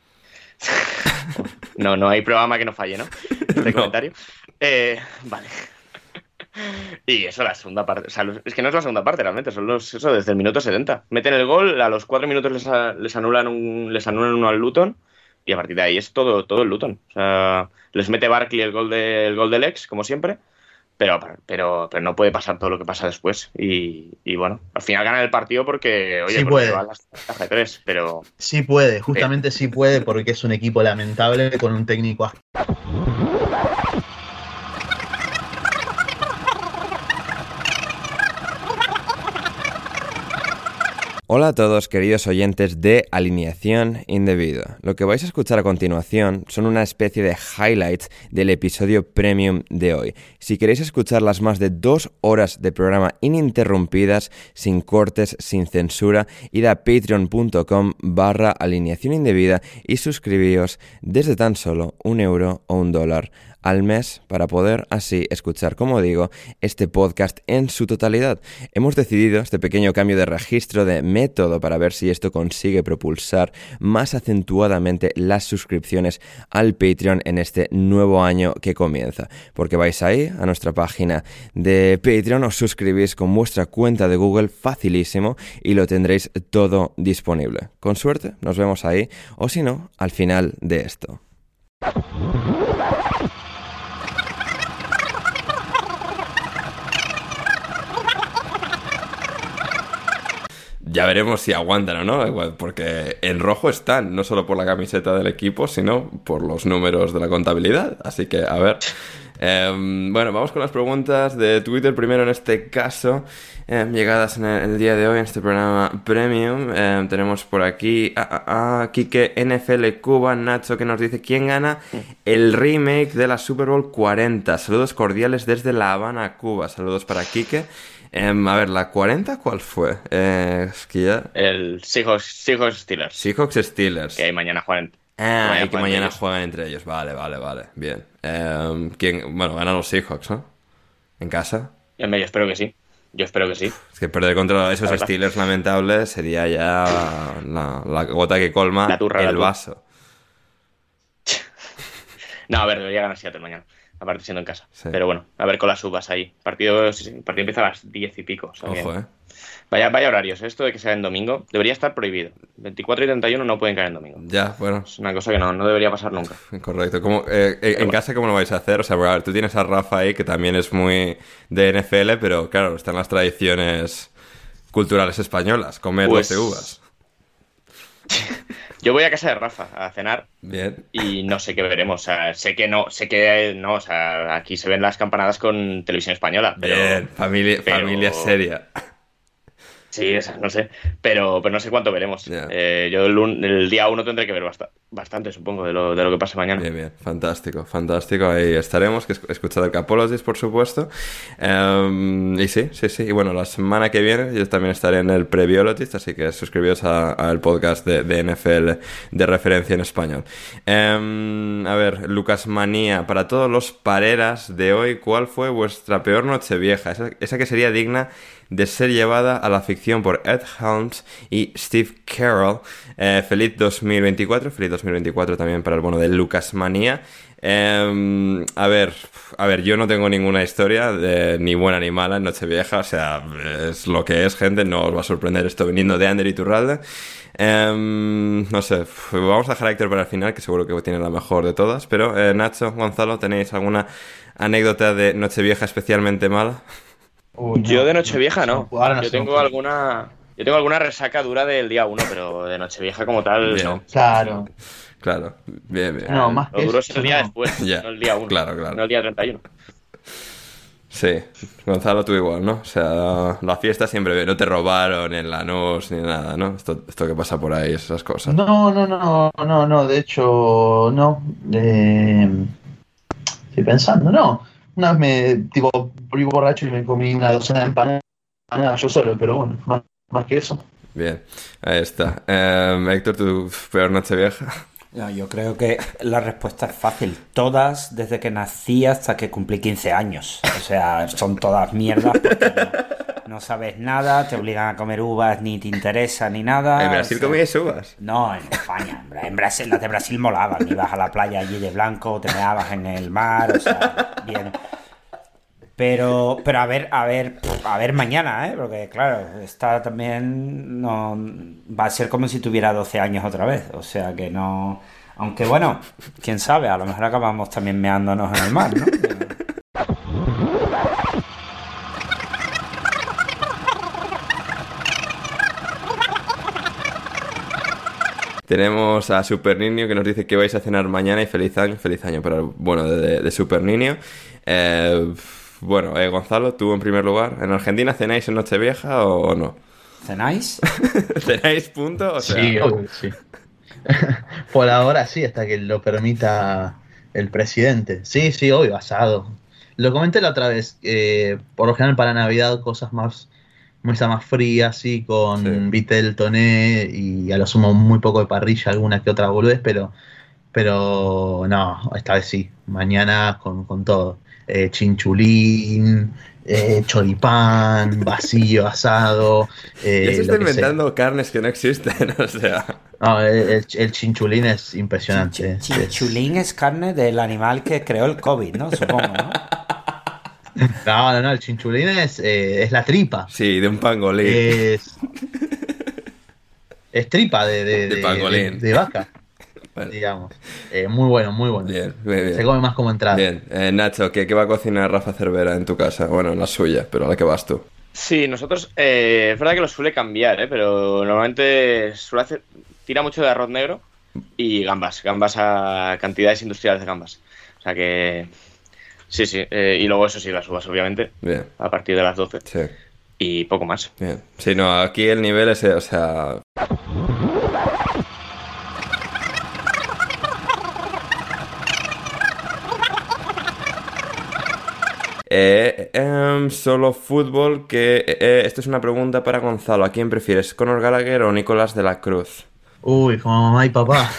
Speaker 10: No hay programa que no falle, ¿no? Este comentario. Vale. Y eso, la segunda parte, o sea, es que no es la segunda parte realmente, son eso desde el minuto 70. Meten el gol, a los 4 minutos les anulan uno al Luton, y a partir de ahí es todo el Luton. O sea, les mete Barkley el gol del ex, como siempre, pero no puede pasar todo lo que pasa después. Y bueno, al final ganan el partido porque, oye,
Speaker 9: sí
Speaker 10: puede. Va a las cajas de 3, pero...
Speaker 9: Sí puede, justamente sí puede, porque es un equipo lamentable con un técnico.
Speaker 8: Hola a todos, queridos oyentes de Alineación Indebida. Lo que vais a escuchar a continuación son una especie de highlights del episodio premium de hoy. Si queréis escuchar las más de 2 horas de programa ininterrumpidas, sin cortes, sin censura, id a patreon.com/alineación indebida y suscribíos desde tan solo €1 o $1 al mes para poder así escuchar, como digo, este podcast en su totalidad. Hemos decidido este pequeño cambio de registro de método para ver si esto consigue propulsar más acentuadamente las suscripciones al Patreon en este nuevo año que comienza. Porque vais ahí a nuestra página de Patreon, os suscribís con vuestra cuenta de Google, facilísimo, y lo tendréis todo disponible. Con suerte, nos vemos ahí, o si no, al final de esto. ya veremos si aguantan o no, igual, porque en rojo están, no solo por la camiseta del equipo, sino por los números de la contabilidad. Así que, a ver. Bueno, vamos con las preguntas de Twitter. Primero, en este caso, llegadas en el día de hoy, en este programa Premium. Tenemos por aquí a Quique NFL Cuba, Nacho, que nos dice: ¿quién gana el remake de la Super Bowl 40? Saludos cordiales desde La Habana, Cuba. Saludos para Quique. A ver, ¿la 40 cuál fue? Es que ya...
Speaker 10: El Seahawks Steelers.
Speaker 8: Seahawks Steelers.
Speaker 10: Que mañana juegan.
Speaker 8: Y que mañana juegan entre ellos. Vale. Bien. Bueno, ganan los Seahawks, ¿no? ¿En casa?
Speaker 10: Yo espero que sí.
Speaker 8: Es que perder contra esos Steelers lamentables sería ya la gota que colma el vaso.
Speaker 10: No, a ver, debería ganar Seattle mañana. Aparte siendo en casa.
Speaker 8: Sí.
Speaker 10: Pero bueno, a ver con las uvas ahí. El partido empieza a las 10 y pico. O sea,
Speaker 8: Ojo,
Speaker 10: Vaya horarios. Esto de que sea en domingo debería estar prohibido. 24 y 31 no pueden caer en domingo.
Speaker 8: Ya, bueno.
Speaker 10: Es una cosa que no debería pasar nunca.
Speaker 8: Correcto. En casa, ¿cómo lo vais a hacer? O sea, a ver, tú tienes a Rafa ahí, que también es muy de NFL, pero claro, están las tradiciones culturales españolas. Comer 12 uvas.
Speaker 10: Yo voy a casa de Rafa a cenar.
Speaker 8: Bien.
Speaker 10: Y no sé qué veremos. O sea, sé que no. O sea, aquí se ven las campanadas con televisión española. Pero,
Speaker 8: bien, familia seria.
Speaker 10: Sí, o sea, no sé. Pero no sé cuánto veremos.
Speaker 8: Yeah.
Speaker 10: Yo el día 1 tendré que ver bastante, supongo, de lo que pase mañana.
Speaker 8: Bien. Fantástico. Ahí estaremos. Que escuchad el Capologist, por supuesto. Y sí. Y bueno, la semana que viene yo también estaré en el Prebiologist, así que suscribíos al podcast de NFL de referencia en español. A ver, Lucas Manía, para todos los pareras de hoy, ¿cuál fue vuestra peor Nochevieja? Esa que sería digna de ser llevada a la ficción por Ed Helms y Steve Carell. Feliz 2024 también para el bono de Lucas Manía. A ver, yo no tengo ninguna historia ni buena ni mala en Nochevieja, o sea, es lo que es, gente, no os va a sorprender esto viniendo de Ander Iturralde. No sé, vamos a dejar a Héctor para el final, que seguro que tiene la mejor de todas, pero Nacho, Gonzalo, ¿tenéis alguna anécdota de Nochevieja especialmente mala?
Speaker 10: Yo de Nochevieja no. Yo tengo alguna resaca dura del día 1, pero de Nochevieja como tal
Speaker 8: bien.
Speaker 10: No.
Speaker 8: Claro. Bien.
Speaker 9: No, más
Speaker 10: lo duro es el día después,
Speaker 8: yeah.
Speaker 10: No el día 1.
Speaker 8: Claro.
Speaker 10: No el día 31.
Speaker 8: Sí, Gonzalo, tú igual, ¿no? O sea, la fiesta siempre no te robaron en la NOS ni nada, ¿no? Esto que pasa por ahí, esas cosas.
Speaker 9: No, de hecho, no. Estoy pensando, no. Una vez me fui borracho y me comí una docena de empanadas yo solo, pero bueno, más que eso.
Speaker 8: Bien, ahí está. Héctor, ¿tu peor Nochevieja?
Speaker 11: No, yo creo que la respuesta es fácil. Todas desde que nací hasta que cumplí 15 años. O sea, son todas mierdas porque no sabes nada, te obligan a comer uvas, ni te interesa, ni nada.
Speaker 8: ¿En Brasil comíais uvas?
Speaker 11: No, en España. En Brasil, las de Brasil molaban. Ibas a la playa allí de blanco, te meabas en el mar, o sea, bien. Pero a ver mañana, porque claro, esta también no va a ser como si tuviera 12 años otra vez, o sea que no, aunque bueno, quién sabe, a lo mejor acabamos también meándonos en el mar, ¿no?
Speaker 8: Tenemos a Super Niño que nos dice que vais a cenar mañana y feliz año para el bueno de Super Niño. Bueno, Gonzalo, tú en primer lugar, ¿en Argentina cenáis en Nochevieja o no?
Speaker 11: ¿Cenáis?
Speaker 8: ¿Cenáis punto? O sea...
Speaker 9: Sí, obvio, sí. Por ahora sí, hasta que lo permita el presidente. Sí, obvio, asado. Lo comenté la otra vez, por lo general para Navidad cosas más frías, sí, con vitel, toné y a lo sumo muy poco de parrilla, alguna que otra boludez, pero no, esta vez sí, mañana con todo. Chinchulín, choripán, vacío, asado.
Speaker 8: Ya se está inventando carnes que no existen, o sea.
Speaker 9: No, el chinchulín es impresionante.
Speaker 11: Chinchulín es carne del animal que creó el COVID, ¿no? Supongo, ¿no?
Speaker 9: No, el chinchulín es la tripa.
Speaker 8: Sí, de un pangolín.
Speaker 9: Es tripa de
Speaker 8: pangolín.
Speaker 9: De vaca. Bueno. Digamos. Muy bueno.
Speaker 8: Bien.
Speaker 9: Se come más como entrada.
Speaker 8: Bien. Nacho, ¿qué va a cocinar Rafa Cervera en tu casa? Bueno, en la suya, pero a la que vas tú.
Speaker 10: Sí, nosotros, es verdad que lo suele cambiar, pero normalmente tira mucho de arroz negro y gambas a cantidades industriales de gambas. O sea que, sí, y luego eso sí, las uvas, obviamente,
Speaker 8: Bien.
Speaker 10: a partir de las 12.
Speaker 8: Sí.
Speaker 10: Y poco más.
Speaker 8: Bien. Sí, no, aquí el nivel es, o sea... Solo fútbol, que esto es una pregunta para Gonzalo. ¿A quién prefieres, Conor Gallagher o Nicolás de la Cruz?
Speaker 9: Uy, como mamá y papá.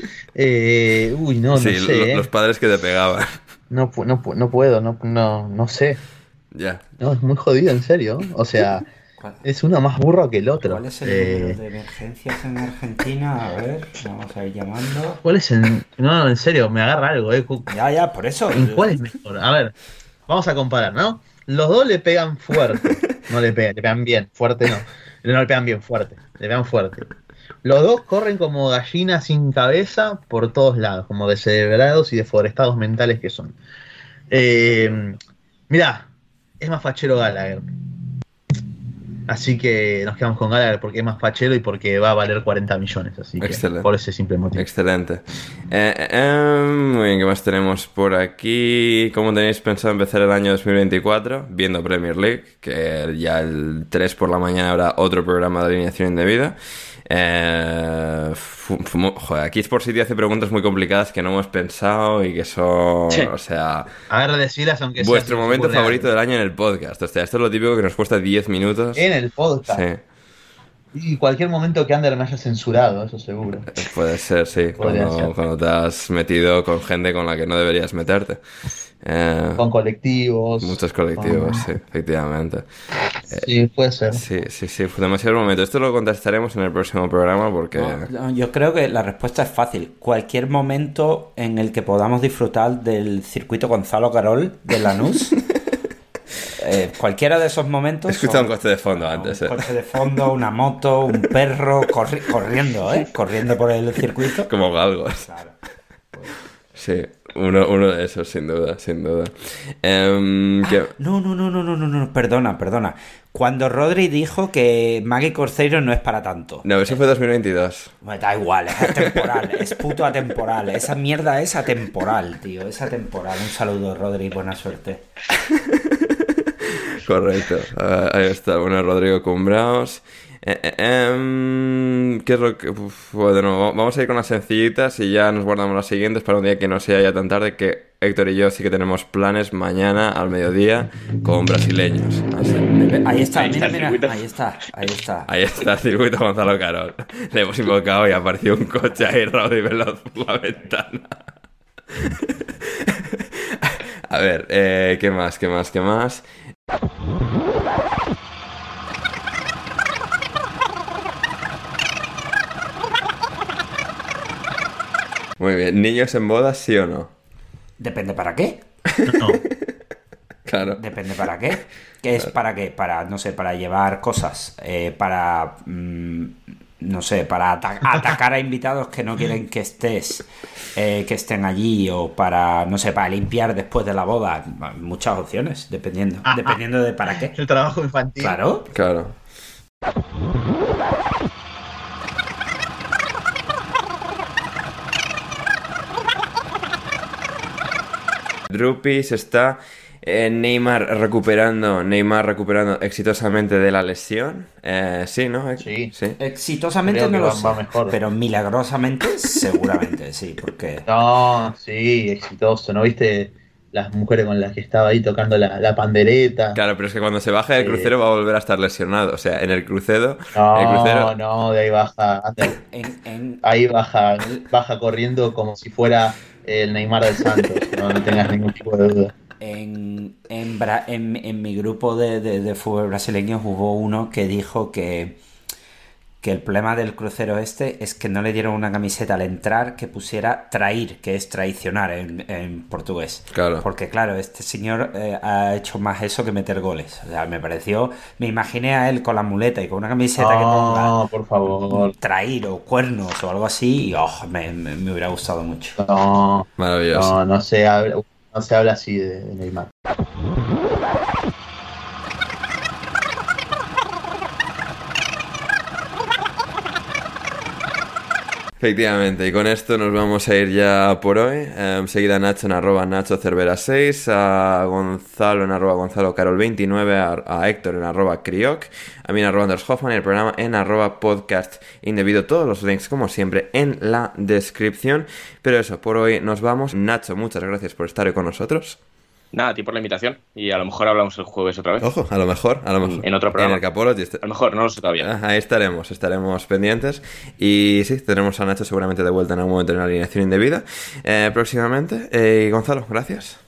Speaker 9: No sé.
Speaker 8: Los padres que te pegaban.
Speaker 9: No puedo, no sé.
Speaker 8: Ya.
Speaker 9: No, es muy jodido, en serio. O sea, es uno más burro que el otro.
Speaker 11: ¿Cuál es el número de emergencias en Argentina? A ver, vamos a ir llamando.
Speaker 9: ¿Cuál es el...? No, en serio, me agarra algo,
Speaker 11: Ya, por eso.
Speaker 9: ¿En cuál es mejor? A ver, vamos a comparar, ¿no? Los dos le pegan fuerte. No le pegan bien, fuerte no. No le pegan bien fuerte, le pegan fuerte. Los dos corren como gallinas sin cabeza por todos lados, como descerebrados y deforestados mentales que son. Mirá, es más fachero Gallagher. Así que nos quedamos con Gallagher porque es más fachero y porque va a valer 40 millones. Así que
Speaker 8: excelente.
Speaker 9: Por ese simple motivo.
Speaker 8: Excelente. Muy bien, ¿qué más tenemos por aquí? ¿Cómo tenéis pensado empezar el año 2024? Viendo Premier League, que ya el 3 por la mañana habrá otro programa de alineación indebida. Joder, aquí Sport City hace preguntas muy complicadas que no hemos pensado y que son,
Speaker 10: sí.
Speaker 8: O sea...
Speaker 9: A ver, decirlas aunque sea...
Speaker 8: Vuestro momento favorito del año en el podcast. O sea, esto es lo típico que nos cuesta 10 minutos.
Speaker 9: En el podcast.
Speaker 8: Sí.
Speaker 9: Y cualquier momento que Ander me haya censurado, eso seguro.
Speaker 8: Puede ser, sí. Cuando te has metido con gente con la que no deberías meterte.
Speaker 9: Con colectivos.
Speaker 8: Muchos colectivos, sí, efectivamente.
Speaker 9: Sí, puede ser.
Speaker 8: Sí, fue demasiado momento. Esto lo contestaremos en el próximo programa porque...
Speaker 11: No, yo creo que la respuesta es fácil. Cualquier momento en el que podamos disfrutar del circuito Gonzalo Carol de Lanús. Cualquiera de esos momentos.
Speaker 8: He escuchado un coche de fondo antes.
Speaker 11: Un coche de fondo, una moto, un perro corriendo, corriendo por el circuito.
Speaker 8: Como galgos.
Speaker 11: Claro.
Speaker 8: Sí, uno de esos, sin duda.
Speaker 11: No, perdona. Cuando Rodri dijo que Maggie Corceiro no es para tanto.
Speaker 8: No, eso fue 2022.
Speaker 11: Me da igual, es atemporal, es puto atemporal. Esa mierda es atemporal, tío, es atemporal. Un saludo, Rodri, buena suerte.
Speaker 8: Correcto, ahí está, bueno, Rodrigo Cumbraos. ¿Qué es lo que...? Bueno, vamos a ir con las sencillitas y ya nos guardamos las siguientes para un día que no sea ya tan tarde, que Héctor y yo sí que tenemos planes mañana al mediodía con brasileños.
Speaker 11: Ahí está, mira, ahí está.
Speaker 8: Ahí está el circuito Gonzalo Carol. Le hemos invocado y apareció un coche ahí raudo y veloz por la ventana. A ver, ¿qué más? Muy bien, ¿niños en bodas, sí o no?
Speaker 11: Depende para qué.
Speaker 9: No.
Speaker 8: Claro.
Speaker 11: Depende para qué. ¿Qué es para qué? Para, no sé, para llevar cosas, para... no sé, para atacar a invitados que no quieren que estén allí, o para, no sé, para limpiar después de la boda. Muchas opciones, dependiendo de para qué.
Speaker 9: El trabajo infantil.
Speaker 11: Claro.
Speaker 8: Drupis está Neymar recuperando exitosamente de la lesión. Sí, ¿no?
Speaker 9: Sí.
Speaker 11: Exitosamente
Speaker 9: creo
Speaker 11: no lo
Speaker 9: va
Speaker 11: sé,
Speaker 9: mejor.
Speaker 11: pero milagrosamente seguramente sí, porque...
Speaker 9: No, sí, exitoso. ¿No viste las mujeres con las que estaba ahí tocando la pandereta?
Speaker 8: Claro, pero es que cuando se baja del crucero va a volver a estar lesionado. O sea, en el crucero...
Speaker 9: No, de ahí baja. Ahí baja corriendo como si fuera el Neymar del Santos. No tengas ningún tipo de duda.
Speaker 11: En mi grupo de fútbol brasileños hubo uno que dijo que el problema del crucero este es que no le dieron una camiseta al entrar que pusiera trair, que es traicionar en portugués.
Speaker 8: Claro.
Speaker 11: Porque claro, este señor ha hecho más eso que meter goles. O sea, me imaginé a él con la muleta y con una camiseta que ponga
Speaker 9: por favor,
Speaker 11: trair o cuernos o algo así, y me hubiera gustado mucho.
Speaker 9: No,
Speaker 8: maravilloso.
Speaker 9: No se habla así de Neymar.
Speaker 8: Efectivamente, y con esto nos vamos a ir ya por hoy. Seguid a Nacho en @NachoCervera6, a Gonzalo en @GonzaloCarol29, a Héctor en @Crioc, a mí en @AndersHoffman y el programa en @podcastindebido. Todos los links, como siempre, en la descripción. Pero eso, por hoy nos vamos. Nacho, muchas gracias por estar hoy con nosotros.
Speaker 10: Nada, a ti por la invitación. Y a lo mejor hablamos el jueves otra vez.
Speaker 8: Ojo, a lo mejor.
Speaker 10: En otro programa.
Speaker 8: En el Capology.
Speaker 10: A lo mejor, no lo sé todavía.
Speaker 8: Ahí estaremos pendientes. Y sí, tendremos a Nacho seguramente de vuelta en algún momento en alineación indebida. Próximamente. Y Gonzalo, gracias.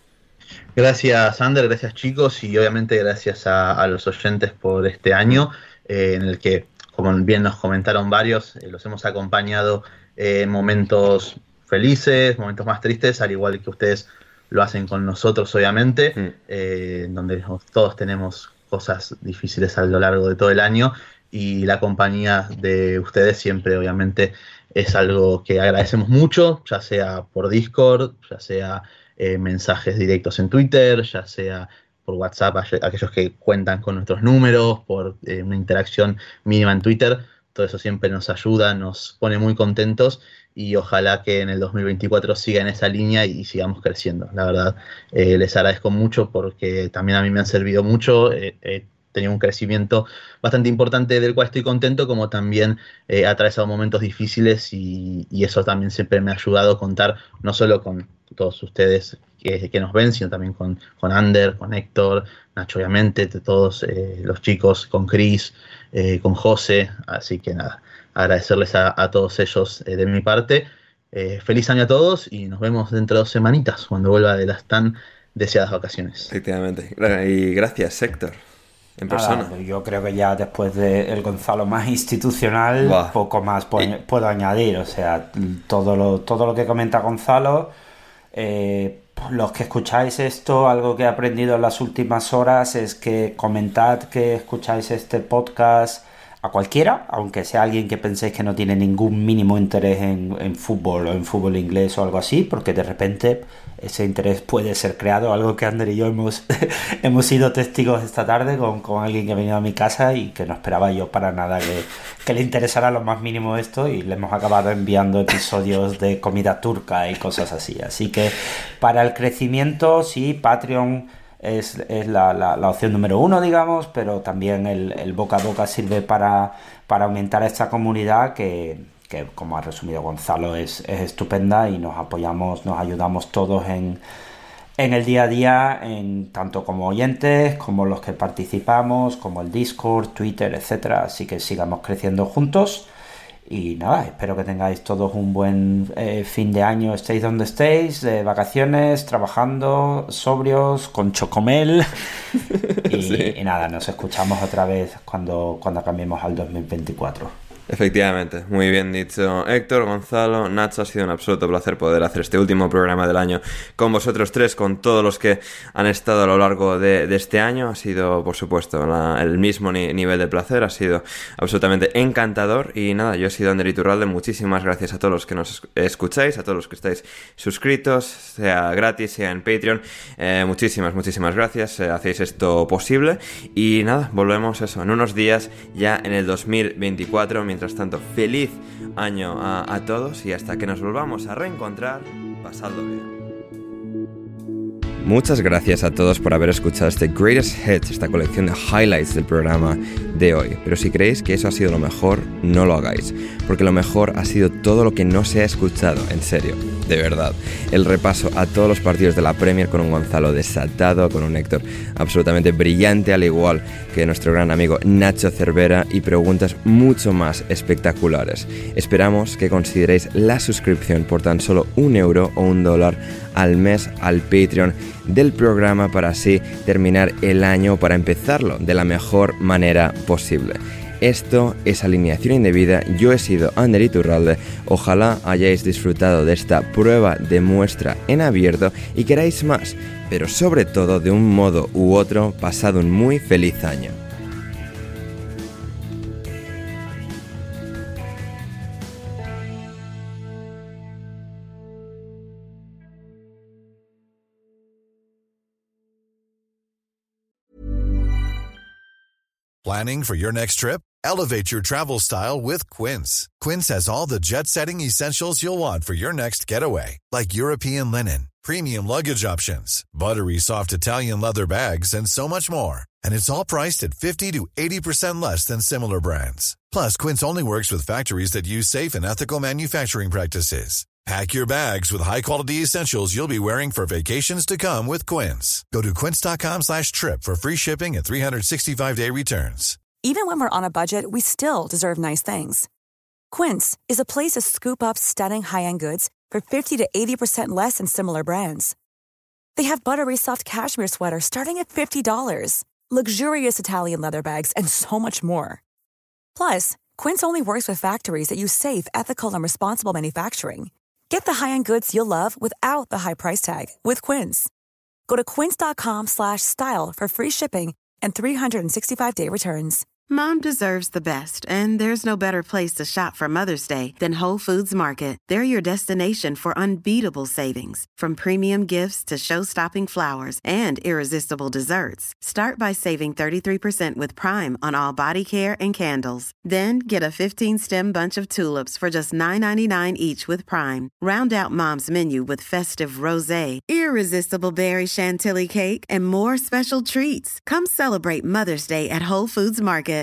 Speaker 9: Gracias, Ander, gracias, chicos. Y obviamente gracias a los oyentes por este año, en el que, como bien nos comentaron varios, los hemos acompañado en momentos felices, momentos más tristes, al igual que ustedes lo hacen con nosotros, obviamente, donde todos tenemos cosas difíciles a lo largo de todo el año, y la compañía de ustedes siempre, obviamente, es algo que agradecemos mucho, ya sea por Discord, ya sea mensajes directos en Twitter, ya sea por WhatsApp, aquellos que cuentan con nuestros números, por una interacción mínima en Twitter. Todo eso siempre nos ayuda, nos pone muy contentos, y ojalá que en el 2024 siga en esa línea y sigamos creciendo. La verdad, les agradezco mucho porque también a mí me han servido mucho. He tenido un crecimiento bastante importante del cual estoy contento, como también he atravesado momentos difíciles, y eso también siempre me ha ayudado a contar no solo con todos ustedes que nos ven, sino también con Ander, con Héctor, Nacho, obviamente, todos los chicos, con Chris, con José. Así que nada, agradecerles a todos ellos de mi parte. Feliz año a todos y nos vemos dentro de 2 semanitas cuando vuelva de las tan deseadas vacaciones.
Speaker 8: Efectivamente. Y gracias, Héctor, en persona.
Speaker 11: Yo creo que ya después del Gonzalo más institucional, poco más puedo añadir. O sea, todo lo que comenta Gonzalo, los que escucháis esto, algo que he aprendido en las últimas horas es que comentad que escucháis este podcast a cualquiera, aunque sea alguien que penséis que no tiene ningún mínimo interés en fútbol o en fútbol inglés o algo así, porque de repente ese interés puede ser creado, algo que Ander y yo hemos sido testigos esta tarde con alguien que ha venido a mi casa y que no esperaba yo para nada que le interesara lo más mínimo esto, y le hemos acabado enviando episodios de comida turca y cosas así. Así que para el crecimiento, sí, Patreon es la opción número 1, digamos, pero también el boca a boca sirve para aumentar esta comunidad que como ha resumido Gonzalo, es estupenda, y nos apoyamos, nos ayudamos todos en el día a día, tanto como oyentes, como los que participamos, como el Discord, Twitter, etcétera. Así que sigamos creciendo juntos. Y nada, espero que tengáis todos un buen fin de año, estéis donde estéis, de vacaciones, trabajando, sobrios, con chocomel. Y nada, nos escuchamos otra vez cuando cambiemos al 2024.
Speaker 8: Efectivamente, muy bien dicho Héctor, Gonzalo, Nacho. Ha sido un absoluto placer poder hacer este último programa del año con vosotros tres, con todos los que han estado a lo largo de este año. Ha sido, por supuesto, el mismo nivel de placer. Ha sido absolutamente encantador. Y nada, yo he sido Ander Iturralde. Muchísimas gracias a todos los que nos escucháis, a todos los que estáis suscritos, sea gratis, sea en Patreon. Muchísimas gracias. Hacéis esto posible. Y nada, volvemos eso en unos días, ya en el 2024. Mientras tanto, feliz año a todos, y hasta que nos volvamos a reencontrar, pasadlo bien. Muchas gracias a todos por haber escuchado este Greatest Hits, esta colección de highlights del programa de hoy. Pero si creéis que eso ha sido lo mejor, no lo hagáis, porque lo mejor ha sido todo lo que no se ha escuchado, en serio, de verdad. El repaso a todos los partidos de la Premier con un Gonzalo desatado, con un Héctor absolutamente brillante, al igual que nuestro gran amigo Nacho Cervera, y preguntas mucho más espectaculares. Esperamos que consideréis la suscripción por tan solo €1 o $1 al mes al Patreon del programa, para así terminar el año, para empezarlo de la mejor manera posible. Esto es Alineación Indebida. Yo he sido Ander Iturralde. Ojalá hayáis disfrutado de esta prueba de muestra en abierto y queráis más, pero sobre todo, de un modo u otro, pasado un muy feliz año.
Speaker 14: Planning for your next trip? Elevate your travel style with Quince. Quince has all the jet-setting essentials you'll want for your next getaway, like European linen, premium luggage options, buttery soft Italian leather bags, and so much more. And it's all priced at 50 to 80% less than similar brands. Plus, Quince only works with factories that use safe and ethical manufacturing practices. Pack your bags with high-quality essentials you'll be wearing for vacations to come with Quince. Go to quince.com/trip for free shipping and 365-day returns.
Speaker 15: Even when we're on a budget, we still deserve nice things. Quince is a place to scoop up stunning high-end goods for 50 to 80% less than similar brands. They have buttery soft cashmere sweaters starting at $50, luxurious Italian leather bags, and so much more. Plus, Quince only works with factories that use safe, ethical, and responsible manufacturing. Get the high-end goods you'll love without the high price tag with Quince. Go to quince.com/style for free shipping and 365-day returns.
Speaker 16: Mom deserves the best, and there's no better place to shop for Mother's Day than Whole Foods Market. They're your destination for unbeatable savings, from premium gifts to show-stopping flowers and irresistible desserts. Start by saving 33% with Prime on all body care and candles. Then get a 15-stem bunch of tulips for just $9.99 each with Prime. Round out Mom's menu with festive rosé, irresistible berry chantilly cake, and more special treats. Come celebrate Mother's Day at Whole Foods Market.